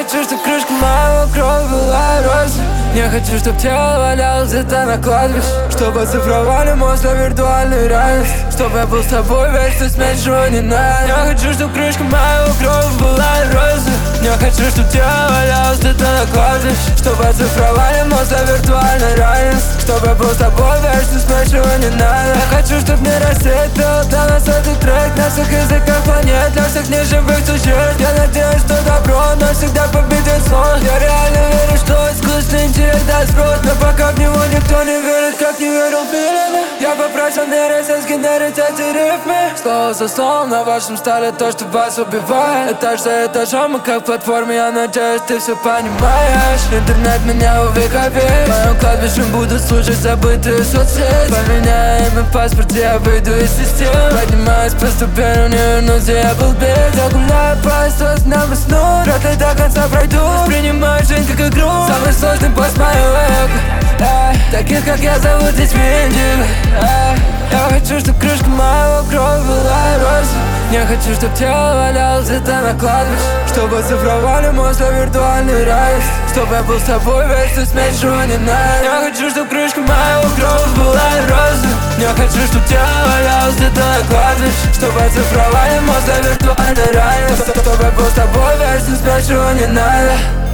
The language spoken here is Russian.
хочу, чтоб крышка моего гроба была розовой. Не хочу, чтоб тело валялось где-то на кладбище, чтобы оцифровали мозг на виртуальную реальность, чтобы я был с тобой весь, что меньшего не надо. Я хочу, чтоб крышка моего гроба была розовой. Не хочу, чтоб тело валялось где-то на кладбище, чтобы оцифровали мозг на виртуальную реальность, чтобы я был с тобой весь, что меньшего не надо. Я хочу, чтоб не рассветил для нас этот трек на всех языках планет, для всех неживых существ. Я надеюсь, что добро навсегда победит зло. Я реально верю, что искусственный интеллект даст спрос, но пока в него никто не верит, как не верил Филин. Я попросил нейросеть сгенерить эти рифмы, слово за словом на вашем столе то, что вас убивает. Этаж за этажом, мы как в платформе, я надеюсь, ты все понимаешь. Интернет меня увековеет, в моем кладбище будут служить забытые соцсети. Поменяй имя в паспорте, я выйду из системы. Поднимаюсь по ступеням, не вернусь, я был без. Я гуляю по сосна весну, вряд ли до конца пройду. Воспринимаю жизнь как игру, самый сложный босс моего эго. Таких как я зовут детьми индиго. Я хочу, чтоб крышка моего гроба была розовой. Не хочу, чтоб тело валялось где-то на кладбище, чтобы оцифровали мозг на виртуальную реальность, чтобы я был с тобой весь, что меньшего не надо. Я хочу, чтоб крышка моего гроба была розовой. Не хочу, чтоб тело валялось где-то на кладбище, чтобы оцифровали мозг на виртуальную реальность, чтобы я был с тобой весь, что меньшего не надо.